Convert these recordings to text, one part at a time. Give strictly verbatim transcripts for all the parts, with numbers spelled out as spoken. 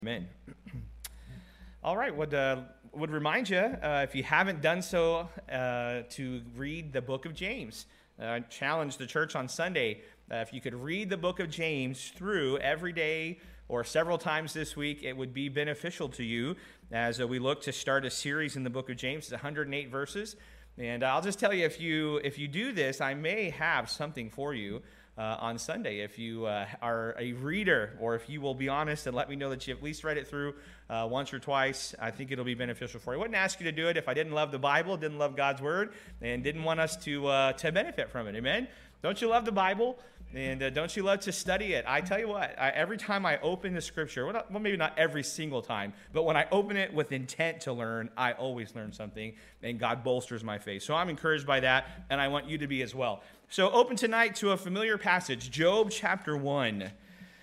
Amen. All right, would uh, would remind you, uh, if you haven't done so, uh, to read the book of James. Uh, I challenge the church on Sunday, uh, if you could read the book of James through every day or several times this week, it would be beneficial to you as uh, we look to start a series in the book of James. It's one hundred eight verses, and I'll just tell you, if you if you do this, I may have something for you Uh, on Sunday. If you uh, are a reader, or if you will be honest and let me know that you at least read it through uh, once or twice, I think it'll be beneficial for you. I wouldn't ask you to do it if I didn't love the Bible, didn't love God's Word, and didn't want us to uh, to benefit from it. Amen? Don't you love the Bible? And uh, don't you love to study it? I tell you what, I, every time I open the Scripture, well, not, well, maybe not every single time, but when I open it with intent to learn, I always learn something, and God bolsters my faith. So I'm encouraged by that, and I want you to be as well. So open tonight to a familiar passage, Job chapter one.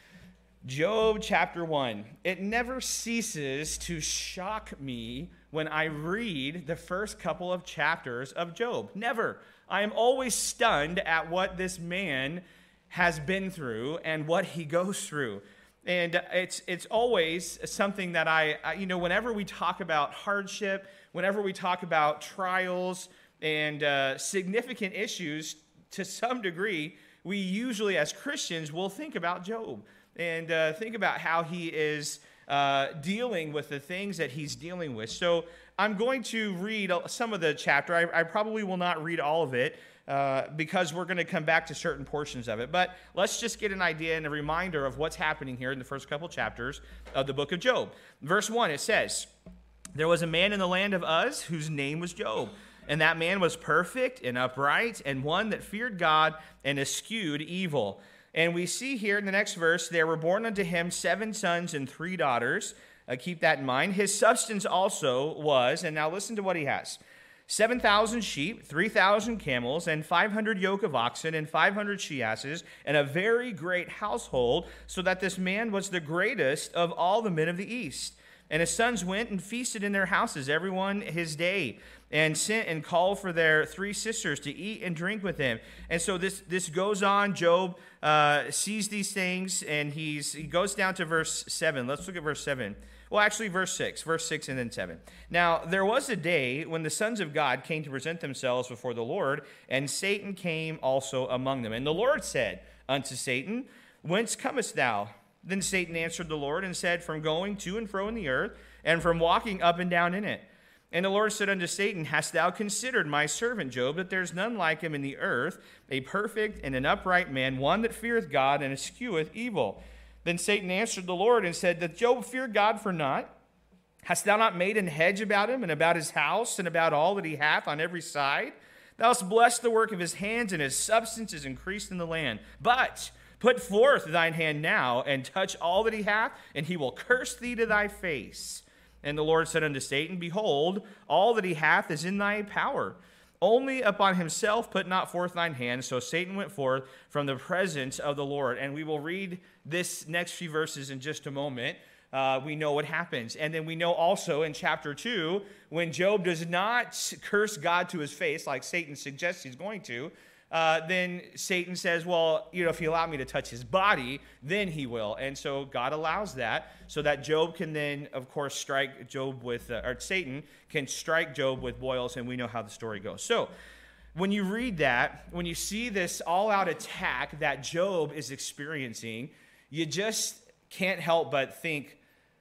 Job chapter one. It never ceases to shock me when I read the first couple of chapters of Job. Never. I am always stunned at what this man has been through and what he goes through. And it's it's always something that I, you know, whenever we talk about hardship, whenever we talk about trials and uh, significant issues, to some degree, we usually as Christians will think about Job and uh, think about how he is uh, dealing with the things that he's dealing with. So I'm going to read some of the chapter. I, I probably will not read all of it uh, because we're going to come back to certain portions of it. But let's just get an idea and a reminder of what's happening here in the first couple chapters of the book of Job. Verse one, it says, "There was a man in the land of Uz whose name was Job. And that man was perfect and upright, and one that feared God and eschewed evil." And we see here in the next verse, "There were born unto him seven sons and three daughters." Uh, keep that in mind. "His substance also was," and now listen to what he has, "seven thousand sheep, three thousand camels, and five hundred yoke of oxen, and five hundred she-asses, and a very great household, so that this man was the greatest of all the men of the east. And his sons went and feasted in their houses, every one his day, and sent and called for their three sisters to eat and drink with him." And so this this goes on. Job uh, sees these things, and he's he goes down to verse seven. Let's look at verse seven. Well, actually, verse six. Verse six and then seven. "Now, there was a day when the sons of God came to present themselves before the Lord, and Satan came also among them. And the Lord said unto Satan, Whence comest thou? Then Satan answered the Lord and said, From going to and fro in the earth, and from walking up and down in it. And the Lord said unto Satan, Hast thou considered my servant Job, that there is none like him in the earth, a perfect and an upright man, one that feareth God and escheweth evil? Then Satan answered the Lord and said, Doth Job fear God for naught? Hast thou not made an hedge about him, and about his house, and about all that he hath on every side? Thou hast blessed the work of his hands, and his substance is increased in the land. But put forth thine hand now, and touch all that he hath, and he will curse thee to thy face. And the Lord said unto Satan, Behold, all that he hath is in thy power. Only upon himself put not forth thine hand. So Satan went forth from the presence of the Lord." And we will read this next few verses in just a moment. Uh, we know what happens. And then we know also in chapter two, when Job does not curse God to his face, like Satan suggests he's going to, Uh, then Satan says, well, you know, if you allow me to touch his body, then he will. And so God allows that so that Job can then, of course, strike Job with, uh, or Satan can strike Job with boils, and we know how the story goes. So when you read that, when you see this all-out attack that Job is experiencing, you just can't help but think,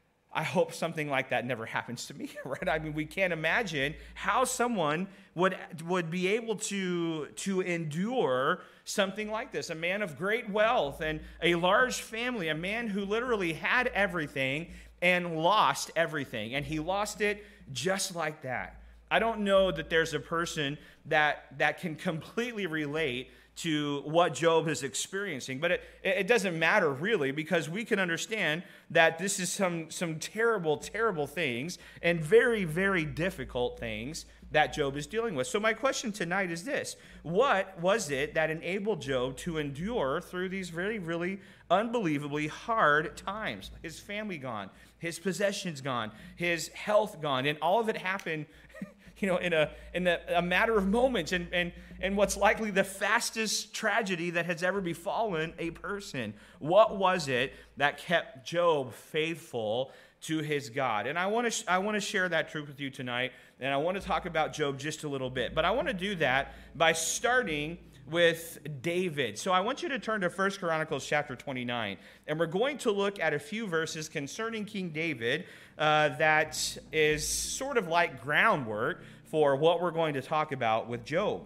I hope something like that never happens to me, right? I mean, we can't imagine how someone would would be able to, to endure something like this. A man of great wealth and a large family, a man who literally had everything and lost everything. And he lost it just like that. I don't know that there's a person that, that can completely relate to what Job is experiencing. But it, it doesn't matter really, because we can understand that this is some, some terrible, terrible things and very, very difficult things that Job is dealing with. So my question tonight is this: what was it that enabled Job to endure through these very, really unbelievably hard times? His family gone, his possessions gone, his health gone, and all of it happened you know, in a in a, a matter of moments, and, and, and what's likely the fastest tragedy that has ever befallen a person. What was it that kept Job faithful to his God. And I want to sh- I want to share that truth with you tonight, and I want to talk about Job just a little bit. But I want to do that by starting with David. So I want you to turn to First Chronicles chapter twenty-nine, and we're going to look at a few verses concerning King David uh, that is sort of like groundwork for what we're going to talk about with Job.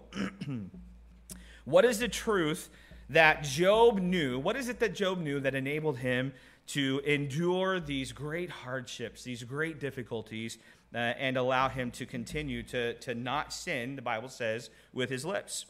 What is the truth that Job knew? What is it that Job knew that enabled him to endure these great hardships, these great difficulties, uh, and allow him to continue to, to not sin, the Bible says, with his lips?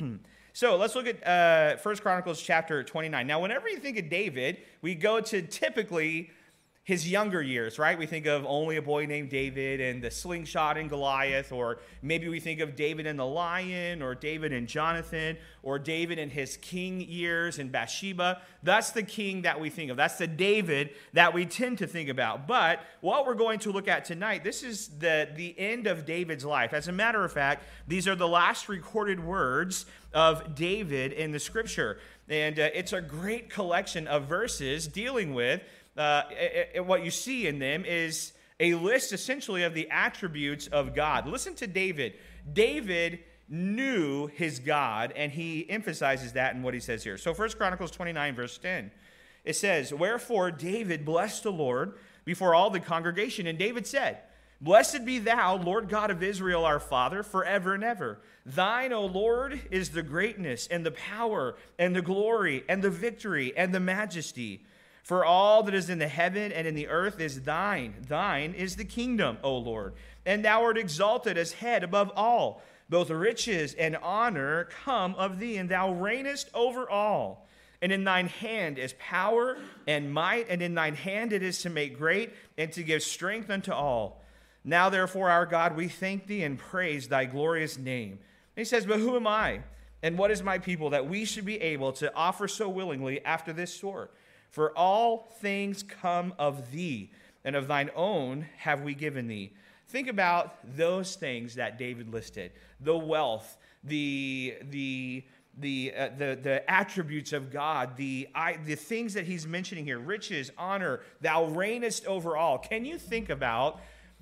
So let's look at uh, First Chronicles chapter twenty-nine. Now, whenever you think of David, we go to typically his younger years, right? We think of Only a Boy Named David and the slingshot and Goliath, or maybe we think of David and the lion, or David and Jonathan, or David in his king years and Bathsheba. That's the king that we think of. That's the David that we tend to think about. But what we're going to look at tonight, this is the, the end of David's life. As a matter of fact, these are the last recorded words of David in the scripture. And uh, it's a great collection of verses dealing with Uh, it, it, what you see in them is a list essentially of the attributes of God. Listen to David. David knew his God, and he emphasizes that in what he says here. So First Chronicles twenty-nine, verse ten, it says, "Wherefore David blessed the Lord before all the congregation, and David said, Blessed be thou, Lord God of Israel, our Father, forever and ever. Thine, O Lord, is the greatness and the power and the glory and the victory and the majesty. For all that is in the heaven and in the earth is thine. Thine is the kingdom, O Lord. And thou art exalted as head above all. Both riches and honor come of thee, and thou reignest over all. And in thine hand is power and might, and in thine hand it is to make great and to give strength unto all. Now, therefore, our God, we thank thee and praise thy glorious name." And he says, "But who am I, and what is my people, that we should be able to offer so willingly after this sort? For all things come of thee, and of thine own have we given thee." Think about those things that David listed: the wealth, the the the uh, the, the attributes of God, the I, the things that he's mentioning here: riches, honor, thou reignest over all. Can you think about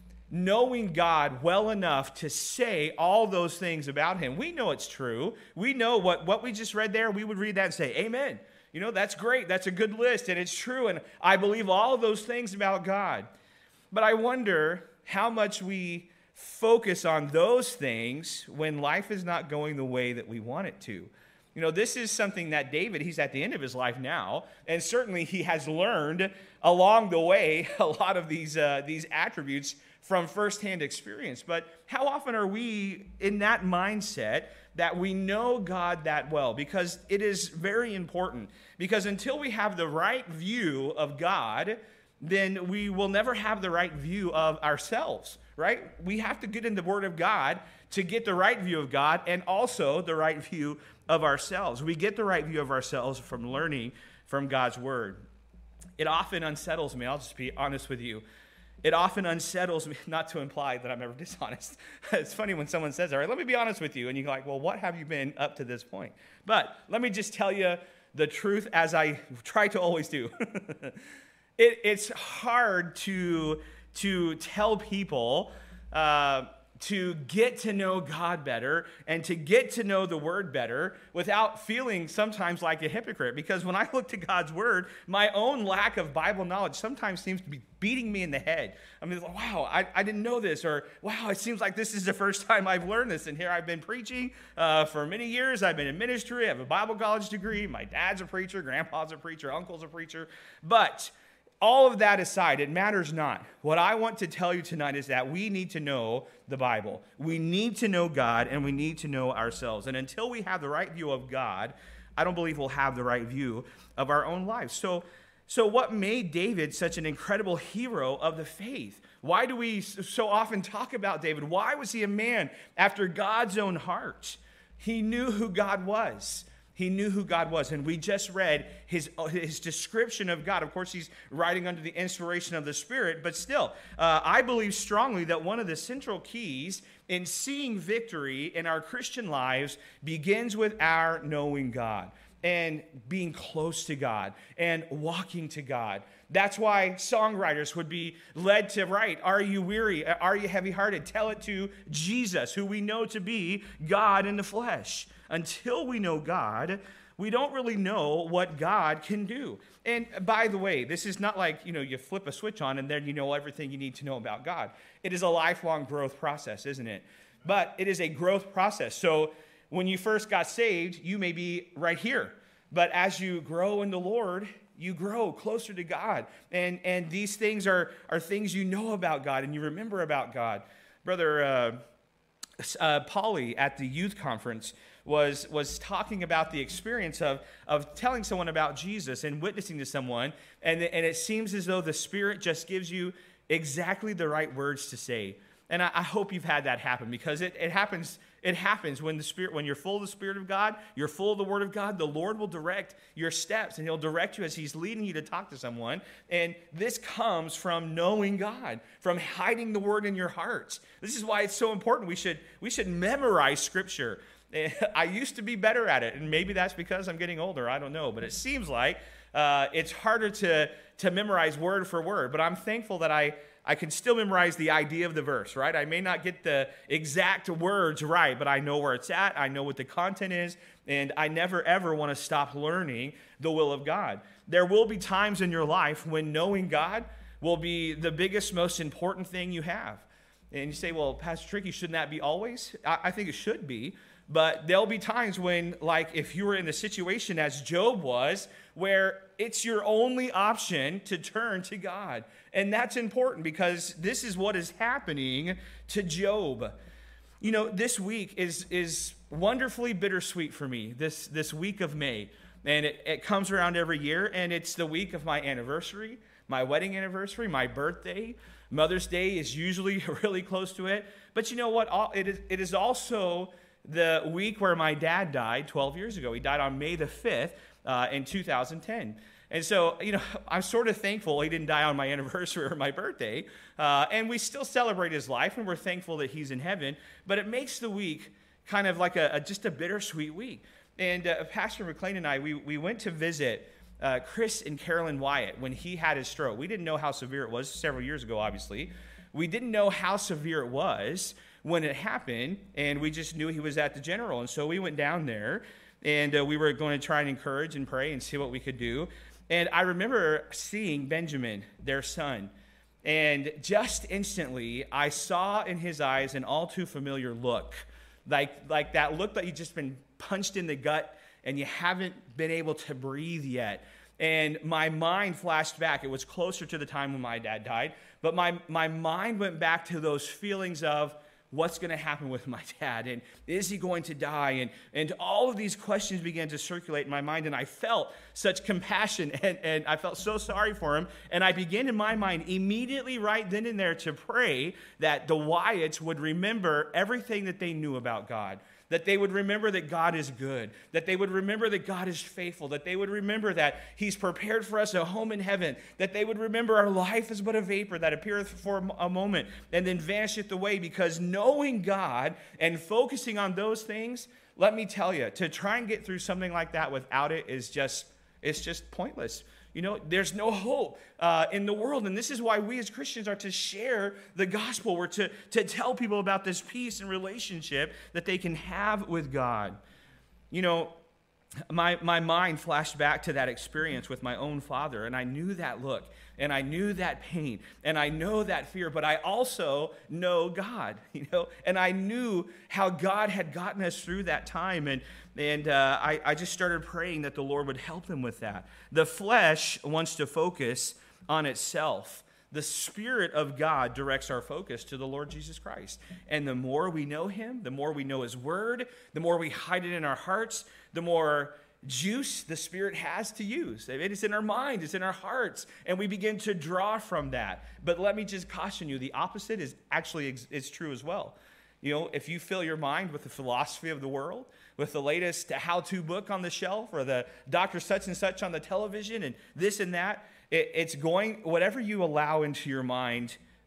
knowing God well enough to say all those things about him? We know it's true. We know what, what we just read there. We would read that and say, amen. You know, that's great. That's a good list, and it's true, and I believe all of those things about God. But I wonder how much we focus on those things when life is not going the way that we want it to. You know, this is something that David, he's at the end of his life now, and certainly he has learned along the way a lot of these uh, these attributes from firsthand experience. But how often are we in that mindset that we know God that well? Because it is very important. Because until we have the right view of God, then we will never have the right view of ourselves, right? We have to get in the Word of God to get the right view of God, and also the right view of ourselves. We get the right view of ourselves from learning from God's Word. It often unsettles me. I'll just be honest with you. It often unsettles me, not to imply that I'm ever dishonest. It's funny when someone says, all right, let me be honest with you. And you're like, well, what have you been up to this point? But let me just tell you the truth, as I try to always do. it, it's hard to, to tell people uh, to get to know God better and to get to know the Word better without feeling sometimes like a hypocrite. Because when I look to God's Word, my own lack of Bible knowledge sometimes seems to be beating me in the head. I mean, wow, I, I didn't know this, or wow, it seems like this is the first time I've learned this, and here I've been preaching uh, for many years. I've been in ministry. I have a Bible college degree. My dad's a preacher. Grandpa's a preacher. Uncle's a preacher. But all of that aside, it matters not. What I want to tell you tonight is that we need to know the Bible. We need to know God, and we need to know ourselves. And until we have the right view of God, I don't believe we'll have the right view of our own lives. So, so what made David such an incredible hero of the faith? Why do we so often talk about David? Why was he a man after God's own heart? He knew who God was. He knew who God was, and we just read his, his description of God. Of course, he's writing under the inspiration of the Spirit, but still, uh, I believe strongly that one of the central keys in seeing victory in our Christian lives begins with our knowing God. and being close to God and walking to God. That's why songwriters would be led to write, "Are you weary? Are you heavy-hearted?" Tell it to Jesus, who we know to be God in the flesh. Until we know God, we don't really know what God can do. And by the way, this is not like, you know, you flip a switch on and then you know everything you need to know about God. It is a lifelong growth process, isn't it? But it is a growth process. So when you first got saved, you may be right here. But as you grow in the Lord, you grow closer to God. And, and these things are, are things you know about God and you remember about God. Brother uh, uh, Polly at the youth conference was, was talking about the experience of, of telling someone about Jesus and witnessing to someone. And, and it seems as though the Spirit just gives you exactly the right words to say. And I, I hope you've had that happen, because it, it happens It happens when the Spirit, when you're full of the Spirit of God, you're full of the Word of God, the Lord will direct your steps, and He'll direct you as He's leading you to talk to someone. And this comes from knowing God, from hiding the Word in your hearts. This is why it's so important. We should, we should memorize Scripture. I used to be better at it, and maybe that's because I'm getting older. I don't know. But it seems like uh, it's harder to, to memorize word for word. But I'm thankful that I I can still memorize the idea of the verse, right? I may not get the exact words right, but I know where it's at. I know what the content is, and I never, ever want to stop learning the will of God. There will be times in your life when knowing God will be the biggest, most important thing you have. And you say, well, Pastor Tricky, shouldn't that be always? I, I think it should be. But there'll be times when, like if you were in a situation as Job was, where it's your only option to turn to God. And that's important, because this is what is happening to Job. You know, this week is, is wonderfully bittersweet for me, this, this week of May. And it, it comes around every year, and it's the week of my anniversary, my wedding anniversary, my birthday. Mother's Day is usually really close to it. But you know what? It is, it is also the week where my dad died twelve years ago. He died on May the fifth uh, in two thousand ten. And so, you know, I'm sort of thankful he didn't die on my anniversary or my birthday. Uh, and we still celebrate his life, and we're thankful that he's in heaven. But it makes the week kind of like a, a just a bittersweet week. And uh, Pastor McLean and I, we, we went to visit uh, Chris and Carolyn Wyatt when he had his stroke. We didn't know how severe it was several years ago, obviously. We didn't know how severe it was when it happened, and we just knew he was at the General. And so we went down there, and uh, we were going to try and encourage and pray and see what we could do. And I remember seeing Benjamin, their son, and just instantly I saw in his eyes an all too familiar look, like, like that look that you've just been punched in the gut and you haven't been able to breathe yet. And my mind flashed back. It was closer to the time when my dad died, but my, my mind went back to those feelings of, what's going to happen with my dad? And is he going to die? And, and all of these questions began to circulate in my mind, and I felt such compassion, and, and I felt so sorry for him. And I began in my mind immediately right then and there to pray that the Wyatts would remember everything that they knew about God, that they would remember that God is good, that they would remember that God is faithful, that they would remember that He's prepared for us a home in heaven, that they would remember our life is but a vapor that appeareth for a moment and then vanisheth away. Because knowing God and focusing on those things, let me tell you, to try and get through something like that without it is just, it's just pointless. You know, there's no hope uh, in the world. And this is why we as Christians are to share the gospel. We're to, to tell people about this peace and relationship that they can have with God. You know, my, my mind flashed back to that experience with my own father, and I knew that look, and I knew that pain, and I know that fear, but I also know God, you know, and I knew how God had gotten us through that time, and And uh, I, I just started praying that the Lord would help them with that. The flesh wants to focus on itself. The Spirit of God directs our focus to the Lord Jesus Christ. And the more we know Him, the more we know His Word, the more we hide it in our hearts, the more juice the Spirit has to use. It's in our mind, it's in our hearts, and we begin to draw from that. But let me just caution you, the opposite is actually is true as well. You know, if you fill your mind with the philosophy of the world, with the latest how-to book on the shelf, or the Doctor such and such on the television, and this and that, it, it's going, whatever you allow into your mind,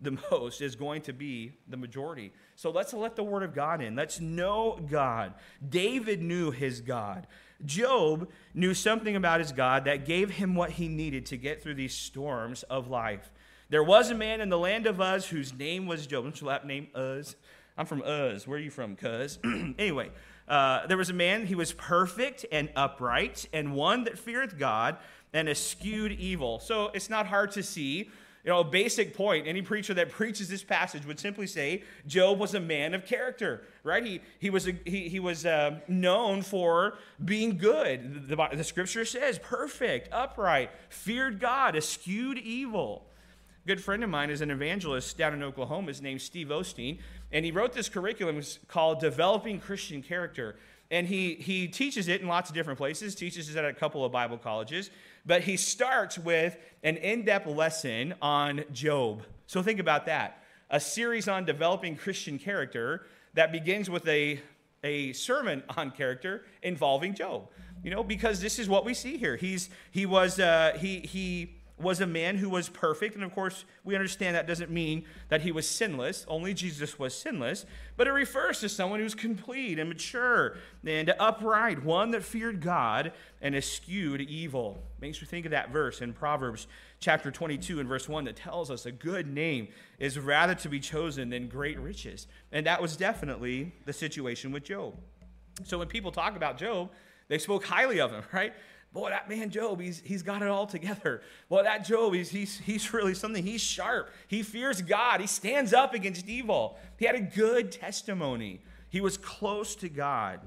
the most is going to be the majority. So let's let the word of God in. Let's know God. David knew his God. Job knew something about his God that gave him what he needed to get through these storms of life. There was a man in the land of Uz whose name was Job. What's your last name? Uz. I'm from Uz. Where are you from, cuz? Anyway, uh, there was a man, he was perfect and upright, and one that feareth God and eschewed evil. So it's not hard to see. You know, a basic point, any preacher that preaches this passage would simply say Job was a man of character, right? He he was a, he, he was uh, known for being good. The, the, the scripture says perfect, upright, feared God, eschewed evil. A good friend of mine is an evangelist down in Oklahoma. His name's Steve Osteen, and he wrote this curriculum called Developing Christian Character. And he, he teaches it in lots of different places, teaches it at a couple of Bible colleges. But he starts with an in-depth lesson on Job. So think about that. A series on developing Christian character that begins with a, a sermon on character involving Job. You know, because this is what we see here. He's he was uh, he he was a man who was perfect. And of course, we understand that doesn't mean that he was sinless. Only Jesus was sinless. But it refers to someone who's complete and mature and upright, one that feared God and eschewed evil. Makes me think of that verse in Proverbs chapter twenty-two and verse one that tells us a good name is rather to be chosen than great riches. And that was definitely the situation with Job. So when people talk about Job, they spoke highly of him, right? Boy, that man Job, he's he's got it all together. Boy, that Job, he's, he's, he's really something. He's sharp. He fears God. He stands up against evil. He had a good testimony. He was close to God.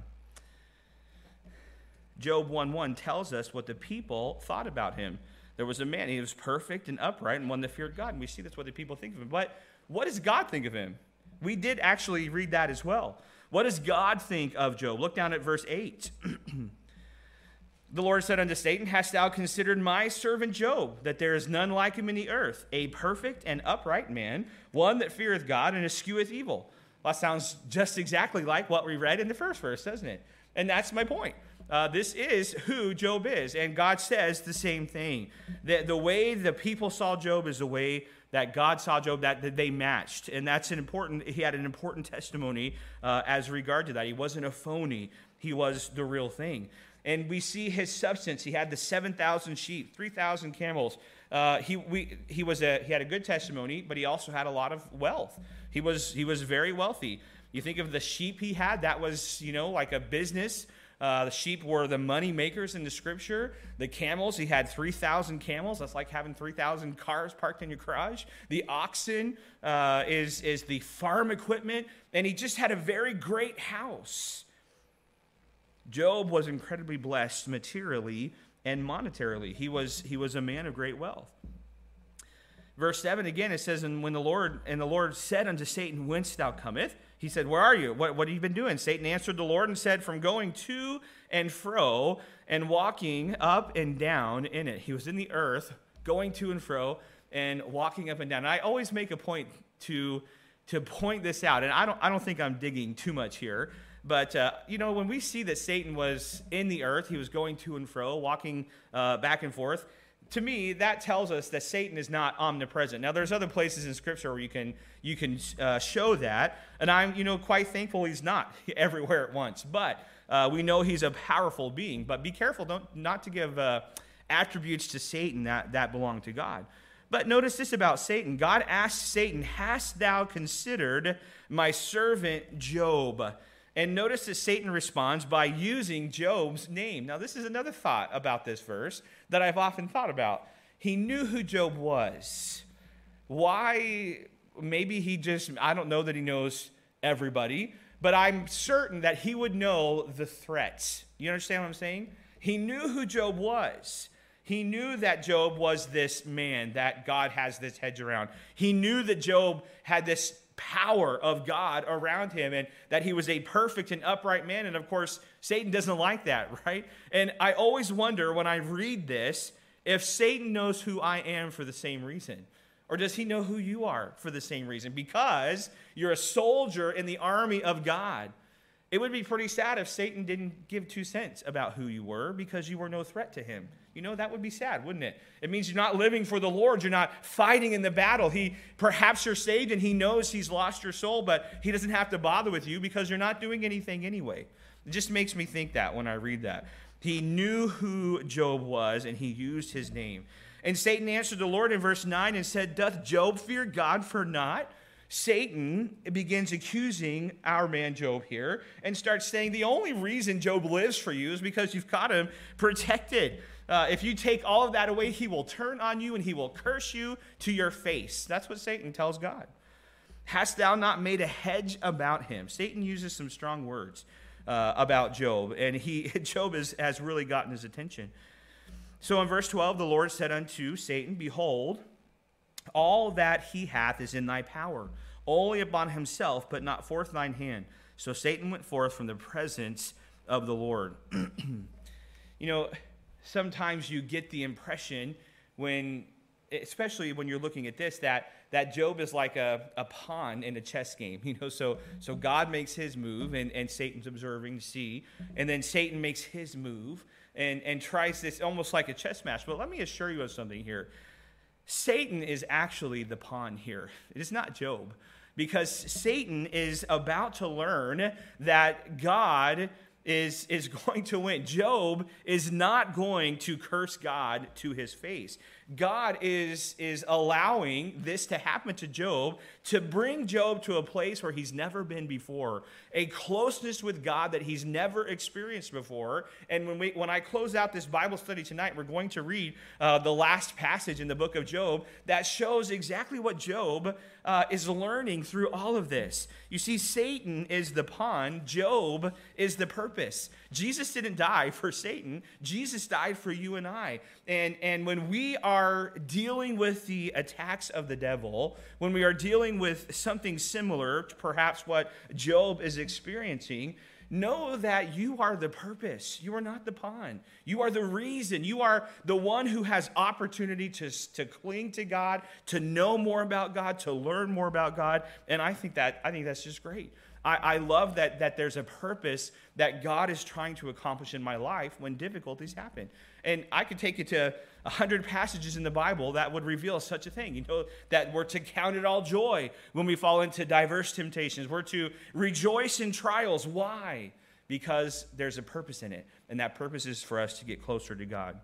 Job one one tells us what the people thought about him. There was a man, he was perfect and upright and one that feared God. And we see that's what the people think of him. But what does God think of him? We did actually read that as well. What does God think of Job? Look down at verse eight. The Lord said unto Satan, hast thou considered my servant Job, that there is none like him in the earth, a perfect and upright man, one that feareth God and escheweth evil? Well, that sounds just exactly like what we read in the first verse, doesn't it? And that's my point. Uh, this is who Job is, and God says the same thing. The, the way the people saw Job is the way that God saw Job, that, that they matched. And that's an important, he had an important testimony uh, as regard to that. He wasn't a phony. He was the real thing. And we see his substance. He had the seven thousand sheep, three thousand camels. Uh, he we, he was a he had a good testimony, but he also had a lot of wealth. He was he was very wealthy. You think of the sheep he had, that was, you know, like a business. Uh, the sheep were the money makers in the scripture. The camels, he had three thousand camels. That's like having three thousand cars parked in your garage. The oxen uh, is, is the farm equipment. And he just had a very great house. Job was incredibly blessed materially and monetarily. He was, he was a man of great wealth. Verse seven, again, it says, And when the Lord and the Lord said unto Satan, Whence thou cometh? He said, Where are you? What, what have you been doing? Satan answered the Lord and said, From going to and fro and walking up and down in it. He was in the earth, going to and fro and walking up and down. And I always make a point to, to point this out. And I don't, I don't think I'm digging too much here. But, uh, you know, when we see that Satan was in the earth, he was going to and fro, walking uh, back and forth, to me, that tells us that Satan is not omnipresent. Now, there's other places in Scripture where you can you can uh, show that, and I'm, you know, quite thankful he's not everywhere at once. But uh, we know he's a powerful being. But be careful don't not to give uh, attributes to Satan that, that belong to God. But notice this about Satan. God asked Satan, Hast thou considered my servant Job? And notice that Satan responds by using Job's name. Now, this is another thought about this verse that I've often thought about. He knew who Job was. Why? Maybe he just, I don't know that he knows everybody, but I'm certain that he would know the threats. You understand what I'm saying? He knew who Job was. He knew that Job was this man that God has this hedge around. He knew that Job had this power of God around him and that he was a perfect and upright man. And of course, Satan doesn't like that, right? And I always wonder when I read this, if Satan knows who I am for the same reason. Or does he know who you are for the same reason? Because you're a soldier in the army of God. It would be pretty sad if Satan didn't give two cents about who you were because you were no threat to him. You know, that would be sad, wouldn't it? It means you're not living for the Lord. You're not fighting in the battle. He, perhaps you're saved and he knows he's lost your soul, but he doesn't have to bother with you because you're not doing anything anyway. It just makes me think that when I read that. He knew who Job was and he used his name. And Satan answered the Lord in verse nine and said, "Doth Job fear God for naught?" Satan begins accusing our man Job here and starts saying the only reason Job lives for you is because you've got him protected. Uh, if you take all of that away, he will turn on you and he will curse you to your face. That's what Satan tells God. Hast thou not made a hedge about him? Satan uses some strong words uh, about Job, and he Job is, has really gotten his attention. So in verse twelve, the Lord said unto Satan, "Behold, all that he hath is in thy power. Only upon himself put not forth thine hand." So Satan went forth from the presence of the Lord. You know, sometimes you get the impression when, especially when you're looking at this, that, that Job is like a, a pawn in a chess game. You know, so so God makes his move and, and Satan's observing to see. And then Satan makes his move and, and tries this almost like a chess match. But let me assure you of something here. Satan is actually the pawn here. It is not Job, because Satan is about to learn that God is, is going to win. Job is not going to curse God to his face. God is, is allowing this to happen to Job to bring Job to a place where he's never been before, a closeness with God that he's never experienced before. And when we when I close out this Bible study tonight, we're going to read uh, the last passage in the book of Job that shows exactly what Job uh, is learning through all of this. You see, Satan is the pawn, Job is the purpose. Jesus didn't die for Satan. Jesus died for you and I. And, and when we are dealing with the attacks of the devil, when we are dealing with something similar to perhaps what Job is experiencing, know that you are the purpose. You are not the pawn. You are the reason. You are the one who has opportunity to, to cling to God, to know more about God, to learn more about God. And I think that I think that's just great. I, I love that, that there's a purpose that God is trying to accomplish in my life when difficulties happen. And I could take you to a hundred passages in the Bible that would reveal such a thing. You know, that we're to count it all joy when we fall into diverse temptations. We're to rejoice in trials. Why? Because there's a purpose in it. And that purpose is for us to get closer to God.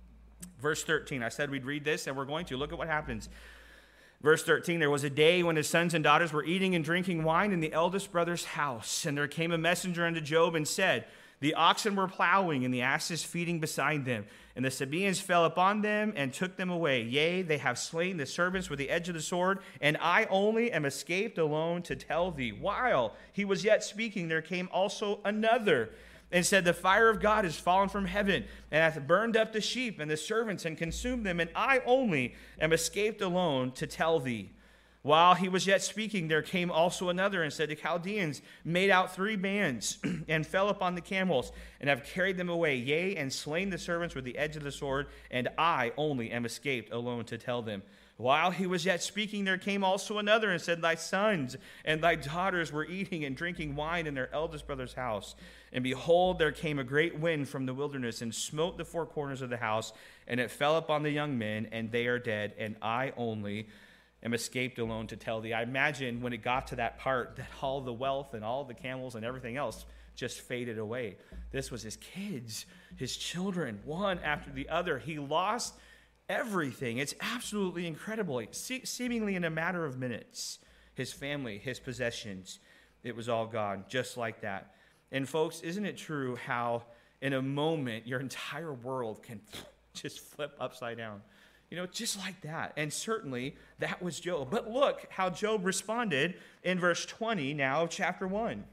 Verse thirteen, I said we'd read this, and we're going to. Look at what happens. Verse thirteen, there was a day when his sons and daughters were eating and drinking wine in the eldest brother's house. And there came a messenger unto Job and said, the oxen were plowing and the asses feeding beside them. And the Sabaeans fell upon them and took them away. Yea, they have slain the servants with the edge of the sword, and I only am escaped alone to tell thee. While he was yet speaking, there came also another and said, the fire of God is fallen from heaven, and hath burned up the sheep and the servants, and consumed them, and I only am escaped alone to tell thee. While he was yet speaking, there came also another, and said, the Chaldeans made out three bands, and fell upon the camels, and have carried them away, yea, and slain the servants with the edge of the sword, and I only am escaped alone to tell them. While he was yet speaking, there came also another, and said, thy sons and thy daughters were eating and drinking wine in their eldest brother's house. And behold, there came a great wind from the wilderness, and smote the four corners of the house, and it fell upon the young men, and they are dead, and I only am escaped alone to tell thee. I imagine when it got to that part that all the wealth and all the camels and everything else just faded away. This was his kids, his children, one after the other. He lost everything. It's absolutely incredible. Se- seemingly in a matter of minutes, his family, his possessions, it was all gone, just like that. And folks, isn't it true how in a moment your entire world can just flip upside down? You know, just like that. And certainly that was Job. But look how Job responded in verse twenty now of chapter one.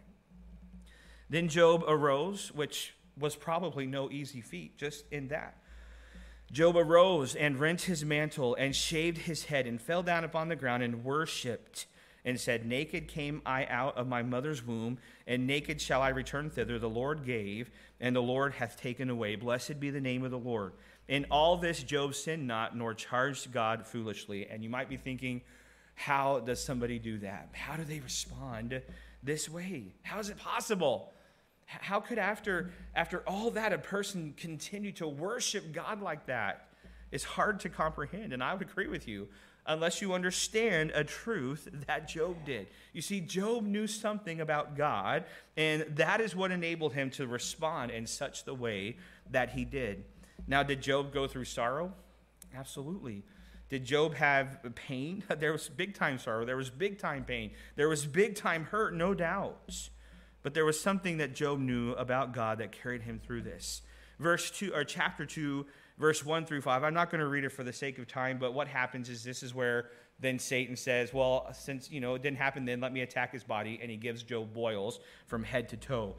Then Job arose, which was probably no easy feat, just in that. Job arose and rent his mantle and shaved his head and fell down upon the ground and worshipped and said, naked came I out of my mother's womb, and naked shall I return thither. The Lord gave, and the Lord hath taken away. Blessed be the name of the Lord. In all this Job sinned not, nor charged God foolishly. And you might be thinking, how does somebody do that? How do they respond this way? How is it possible? How could after, after all that a person continue to worship God like that? It's hard to comprehend, and I would agree with you, unless you understand a truth that Job did. You see, Job knew something about God, and that is what enabled him to respond in such the way that he did. Now, did Job go through sorrow? Absolutely. Did Job have pain? There was big-time sorrow. There was big-time pain. There was big-time hurt, no doubt. But there was something that Job knew about God that carried him through this. Verse two, or chapter two, verse one through five. I'm not going to read it for the sake of time, but what happens is this is where then Satan says, well, since, you know, it didn't happen then, let me attack his body, and he gives Job boils from head to toe.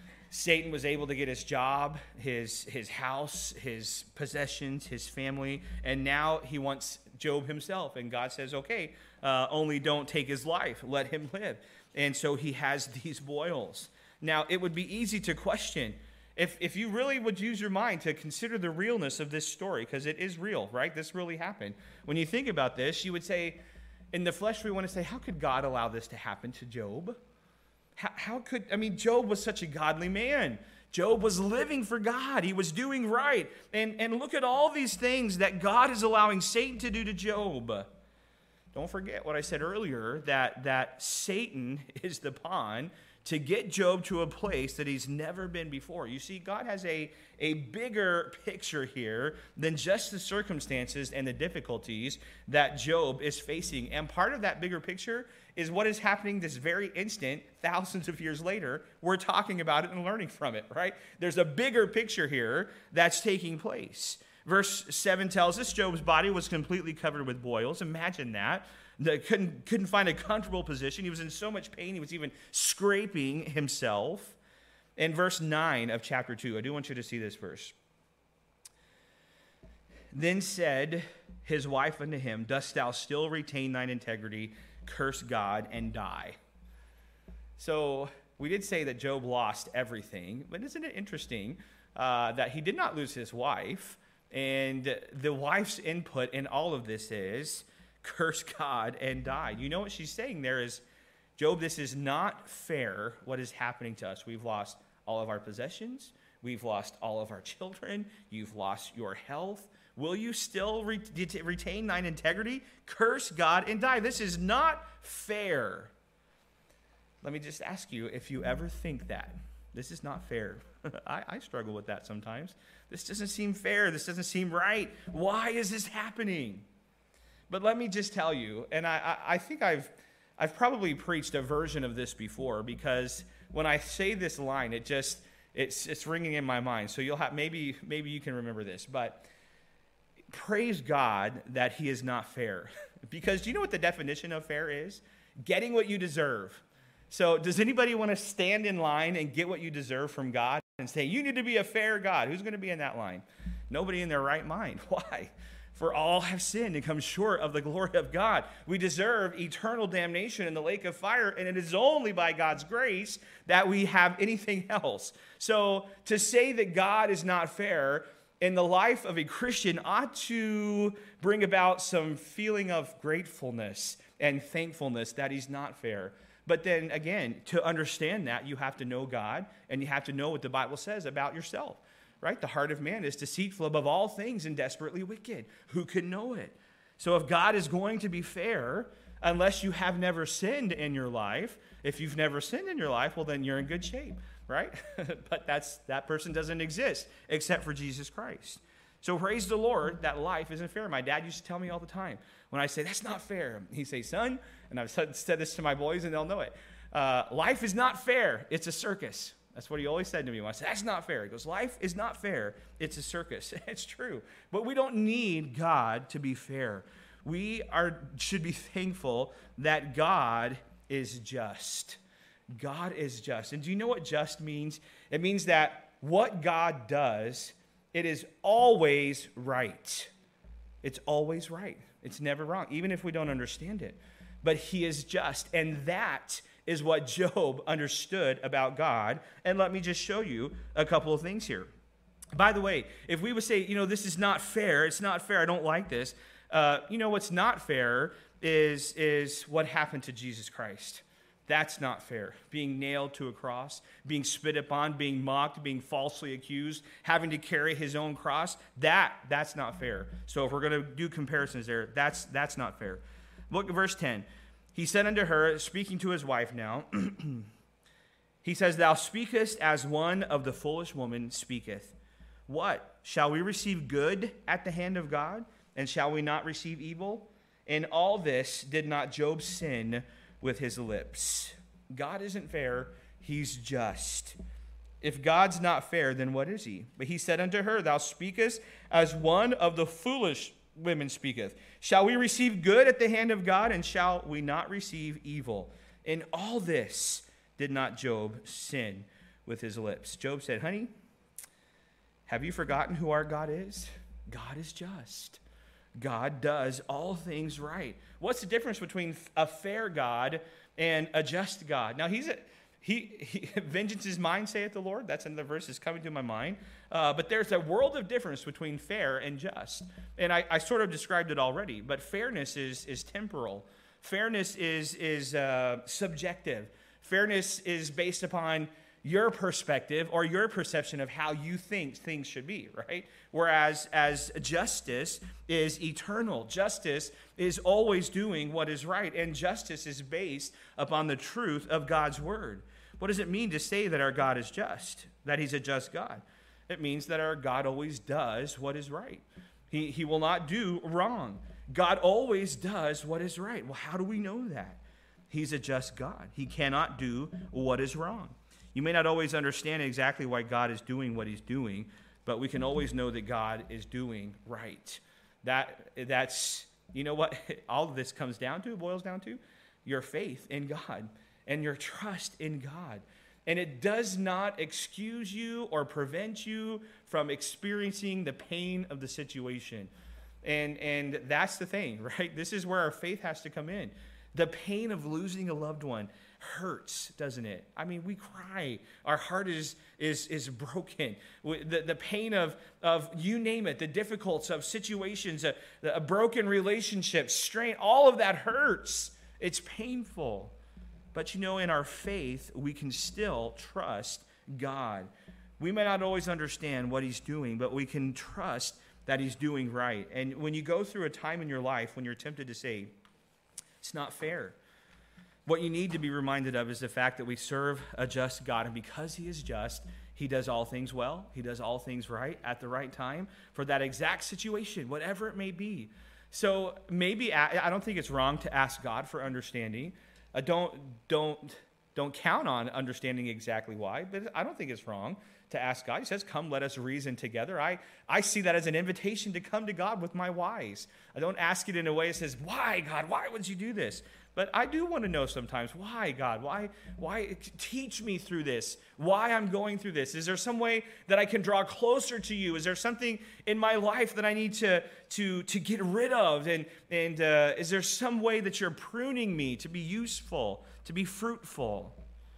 Satan was able to get his job, his his house, his possessions, his family, and now he wants Job himself. And God says, okay, uh, only don't take his life. Let him live. And so he has these boils. Now, it would be easy to question if, if you really would use your mind to consider the realness of this story, because it is real, right? This really happened. When you think about this, you would say, in the flesh, we want to say, how could God allow this to happen to Job? How, how could, I mean, Job was such a godly man. Job was living for God. He was doing right. And, and look at all these things that God is allowing Satan to do to Job. Don't forget what I said earlier, that, that Satan is the pawn to get Job to a place that he's never been before. You see, God has a, a bigger picture here than just the circumstances and the difficulties that Job is facing. And part of that bigger picture is what is happening this very instant, thousands of years later. We're talking about it and learning from it, right? There's a bigger picture here that's taking place. Verse seven tells us Job's body was completely covered with boils. Imagine that. The, couldn't, couldn't find a comfortable position. He was in so much pain, he was even scraping himself. In verse nine of chapter two, I do want you to see this verse. Then said his wife unto him, dost thou still retain thine integrity? Curse God and die. So we did say that Job lost everything, but isn't it interesting uh, that he did not lose his wife? And the wife's input in all of this is, curse God and die. You know what she's saying there is, Job, this is not fair what is happening to us. We've lost all of our possessions. We've lost all of our children. You've lost your health. Will you still re- retain thine integrity? Curse God and die. This is not fair. Let me just ask you if you ever think that. This is not fair. I, I struggle with that sometimes. This doesn't seem fair. This doesn't seem right. Why is this happening? But let me just tell you, and I, I, I think I've, I've probably preached a version of this before, because when I say this line, it just, it's, it's ringing in my mind. So you'll have, maybe, maybe you can remember this, but praise God that he is not fair. Because do you know what the definition of fair is? Getting what you deserve. So does anybody want to stand in line and get what you deserve from God and say, you need to be a fair God? Who's going to be in that line? Nobody in their right mind. Why? For all have sinned and come short of the glory of God. We deserve eternal damnation in the lake of fire, and it is only by God's grace that we have anything else. So to say that God is not fair in the life of a Christian ought to bring about some feeling of gratefulness and thankfulness that he's not fair. But then again, to understand that, you have to know God, and you have to know what the Bible says about yourself. Right? The heart of man is deceitful above all things and desperately wicked. Who can know it? So if God is going to be fair, unless you have never sinned in your life, if you've never sinned in your life, well, then you're in good shape, right? But that's that person doesn't exist except for Jesus Christ. So praise the Lord that life isn't fair. My dad used to tell me all the time, when I say, that's not fair, he'd say, son, and I've said, said this to my boys and they'll know it, uh, life is not fair, it's a circus. That's what he always said to me when I said, that's not fair. He goes, life is not fair. It's a circus. It's true. But we don't need God to be fair. We are should be thankful that God is just. God is just. And do you know what just means? It means that what God does, it is always right. It's always right. It's never wrong, even if we don't understand it. But he is just. And that is what Job understood about God. And let me just show you a couple of things here. By the way, if we would say, you know, this is not fair, it's not fair, I don't like this, uh, you know, what's not fair is, is what happened to Jesus Christ. That's not fair. Being nailed to a cross, being spit upon, being mocked, being falsely accused, having to carry his own cross, that, that's not fair. So if we're going to do comparisons there, that's, that's not fair. Look at verse ten. He said unto her, speaking to his wife now, he says, thou speakest as one of the foolish woman speaketh. What? Shall we receive good at the hand of God? And shall we not receive evil? In all this did not Job sin with his lips. God isn't fair. He's just. If God's not fair, then what is he? But he said unto her, thou speakest as one of the foolish women speaketh. Shall we receive good at the hand of God? And shall we not receive evil? In all this did not Job sin with his lips. Job said, honey, have you forgotten who our God is? God is just. God does all things right. What's the difference between a fair God and a just God? Now, he's a, he, he vengeance is mine, saith the Lord. That's another verse that's coming to my mind. Uh, but there's a world of difference between fair and just. And I, I sort of described it already, but fairness is, is temporal. Fairness is, is uh, subjective. Fairness is based upon your perspective or your perception of how you think things should be, right? Whereas as justice is eternal. Justice is always doing what is right, and justice is based upon the truth of God's word. What does it mean to say that our God is just, that he's a just God? It means that our God always does what is right. He, he will not do wrong. God always does what is right. Well, how do we know that? He's a just God. He cannot do what is wrong. You may not always understand exactly why God is doing what he's doing, but we can always know that God is doing right. That, that's, you know what all of this comes down to, boils down to? Your faith in God and your trust in God. And it does not excuse you or prevent you from experiencing the pain of the situation. And, and that's the thing, right? This is where our faith has to come in. The pain of losing a loved one hurts, doesn't it? I mean, we cry. Our heart is is is broken. The, the pain of, of, you name it, the difficulties of situations, a, a broken relationship, strain, all of that hurts. It's painful. But you know, in our faith, we can still trust God. We may not always understand what he's doing, but we can trust that he's doing right. And when you go through a time in your life when you're tempted to say, it's not fair, what you need to be reminded of is the fact that we serve a just God. And because he is just, he does all things well. He does all things right at the right time for that exact situation, whatever it may be. So maybe, I don't think it's wrong to ask God for understanding. Uh, don't, don't, don't count on understanding exactly why, but I don't think it's wrong to ask God. He says, come, let us reason together. I, I see that as an invitation to come to God with my whys. I don't ask it in a way that says, why, God? Why would you do this? But I do want to know sometimes, why, God? Why, why teach me through this? Why I'm going through this? Is there some way that I can draw closer to you? Is there something in my life that I need to, to, to get rid of? And, and uh, is there some way that you're pruning me to be useful, to be fruitful?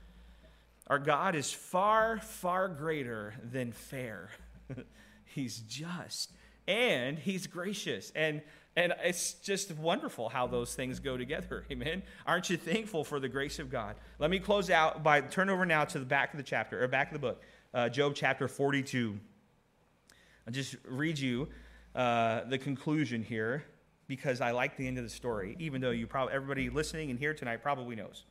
Our God is far, far greater than fair. He's just, and he's gracious. And And it's just wonderful how those things go together. Amen. Aren't you thankful for the grace of God? Let me close out by turn over now to the back of the chapter, or back of the book, uh, Job chapter forty-two. I'll just read you uh, the conclusion here because I like the end of the story, even though you probably everybody listening and here tonight probably knows.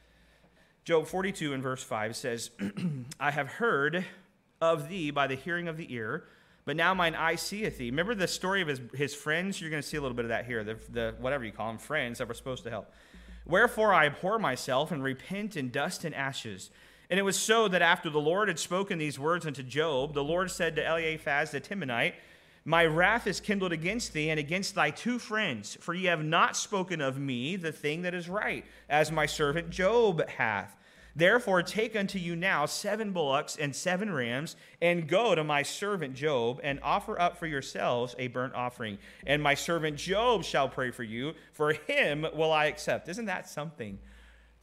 Job forty-two and verse five says, I have heard of thee by the hearing of the ear, but now mine eye seeth thee. Remember the story of his, his friends? You're going to see a little bit of that here, the, the whatever you call them, friends that were supposed to help. Wherefore I abhor myself and repent in dust and ashes. And it was so that after the Lord had spoken these words unto Job, the Lord said to Eliphaz the Temanite, my wrath is kindled against thee and against thy two friends, for ye have not spoken of me the thing that is right, as my servant Job hath. Therefore take unto you now seven bullocks and seven rams, and go to my servant Job, and offer up for yourselves a burnt offering. And my servant Job shall pray for you, for him will I accept. Isn't that something?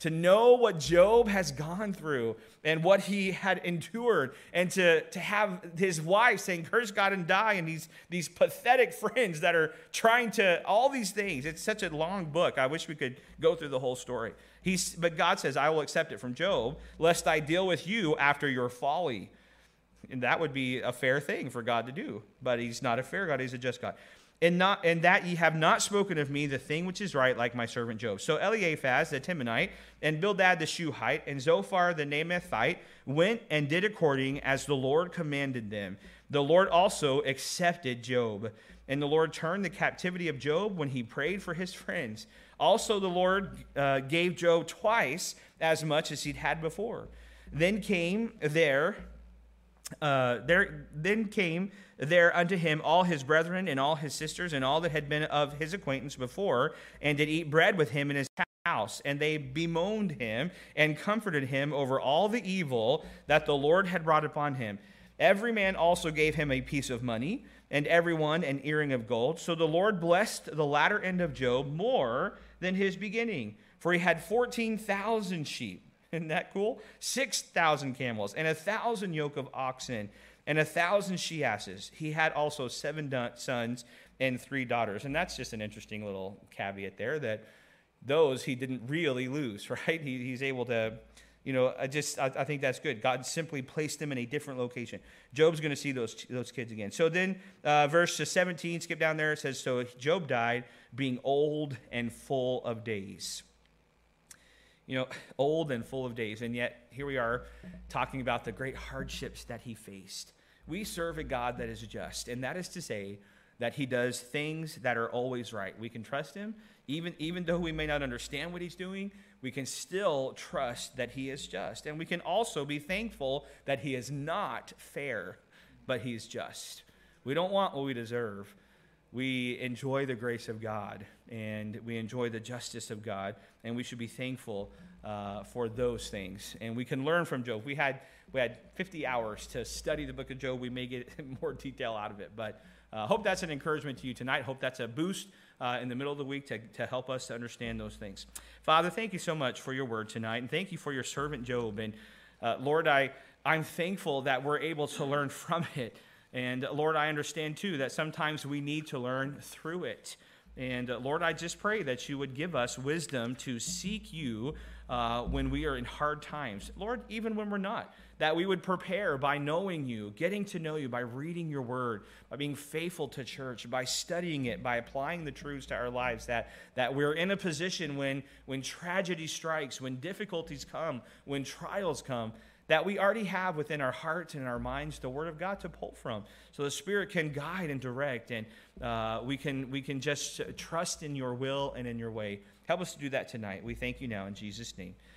to know what Job has gone through and what he had endured, and to, to have his wife saying, curse God and die, and these, these pathetic friends that are trying to, all these things. It's such a long book. I wish we could go through the whole story. He's, but God says, I will accept it from Job, lest I deal with you after your folly. And that would be a fair thing for God to do. But he's not a fair God, he's a just God. And not and that ye have not spoken of me the thing which is right, like my servant Job. So Eliphaz the Temanite, and Bildad the Shuhite, and Zophar the Naamathite went and did according as the Lord commanded them. The Lord also accepted Job. And the Lord turned the captivity of Job when he prayed for his friends. Also the Lord uh, gave Job twice as much as he'd had before. Then came there... Uh, there then came there unto him all his brethren and all his sisters and all that had been of his acquaintance before, and did eat bread with him in his house. And they bemoaned him and comforted him over all the evil that the Lord had brought upon him. Every man also gave him a piece of money, and every one an earring of gold. So the Lord blessed the latter end of Job more than his beginning, for he had fourteen thousand sheep. Isn't that cool? six thousand camels, and a thousand yoke of oxen, and a thousand she-asses. He had also seven sons and three daughters. And that's just an interesting little caveat there, that those he didn't really lose, right? He, he's able to, you know, I just, I, I think that's good. God simply placed them in a different location. Job's going to see those, those kids again. So then, uh, verse seventeen, skip down there, it says, so Job died being old and full of days. You know, old and full of days, and yet here we are talking about the great hardships that he faced. We serve a God that is just, and that is to say that he does things that are always right. We can trust him, even, even though we may not understand what he's doing, we can still trust that he is just. And we can also be thankful that he is not fair, but he's just. We don't want what we deserve. We enjoy the grace of God, and we enjoy the justice of God, and we should be thankful uh, for those things. And we can learn from Job. We had we had fifty hours to study the book of Job. We may get more detail out of it, but I uh, hope that's an encouragement to you tonight. Hope that's a boost uh, in the middle of the week to, to help us to understand those things. Father, thank you so much for your word tonight, and thank you for your servant Job. And uh, Lord, I, I'm thankful that we're able to learn from it. And Lord, I understand too that sometimes we need to learn through it. And uh, Lord, I just pray that you would give us wisdom to seek you uh, when we are in hard times. Lord, even when we're not, that we would prepare by knowing you, getting to know you, by reading your word, by being faithful to church, by studying it, by applying the truths to our lives, that, that we're in a position when, when tragedy strikes, when difficulties come, when trials come, that we already have within our hearts and our minds the Word of God to pull from. So the Spirit can guide and direct, and uh, we can we can just trust in your will and in your way. Help us to do that tonight. We thank you now in Jesus' name.